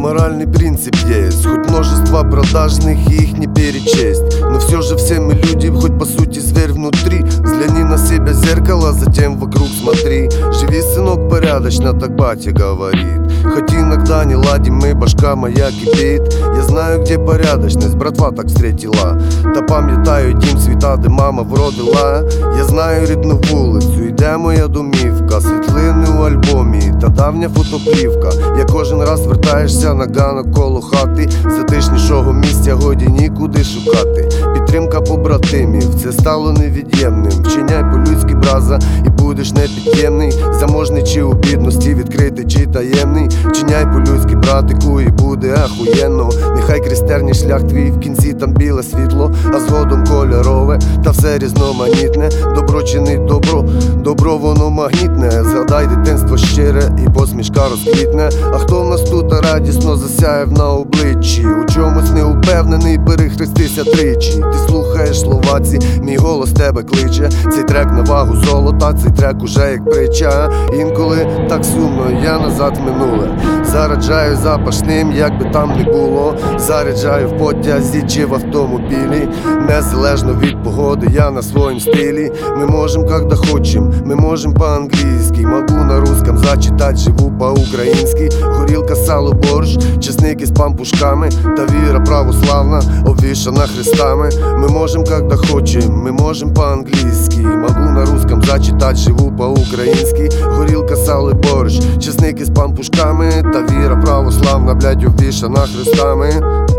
Моральный принцип есть, хоть множество продажных и их не перечесть. Но все же все мы люди, хоть по сути зверь внутри. Взгляни на себя в зеркало, затем вокруг смотри. Живи, сынок, порядочно, так батя говорит. Хоть иногда не ладим мы, башка моя кипит. Я знаю, где порядочность, братва так встретила. Та пам'ятаю дім світа, де мама вродила. Я знаю рідну вулицю, іде моя домівка. Світлини у альбомі та давня фотоплівка. Я кожен раз вертаєшся на ганок коло хати. Затишнішого місця годі нікуди шукати. Підтримка побратимів, це стало невід'ємним. Вчиняй по-людськи, браза, і будеш непід'ємний. Заможний чи у бідності, відкритий чи таємний. Вчиняй по-людськи, братику, і буде ахуєнно. Нехай крестерній шлях твій, в кінці там біле світло, а згодом кольорове, та все різноманітне. Добро чинить добро, добро воно магнітне. Згадай дитинство щире і посмішка розквітне. А хто в нас тут радісно засяяв на обличчі? У чомусь не упевнений, перехрестися тричі. Ти слухаєш слова ці, мій голос тебе кличе. Цей трек на вагу золота, цей трек уже як притча. Інколи так сумно, я назад в минуле. Зараджаю запашним, як би там не було. Заряджаю в потязі чи в автомобілі. Незалежно від погоди, я на своем стилі. Мы можем когда хотим, мы можем по-английски. Могу на русском зачитать, живу по-українськи. Горілка, сало, борщ, чесник із пампушками. Та віра православна, обвішана хрестами. Мы можем когда хотим, мы можем по-английски. Могу на русском зачитать, живу по-українськи. Горілка, сало, борщ, чесник із пампушками. Та віра православна, блядь, обвішана хрестами.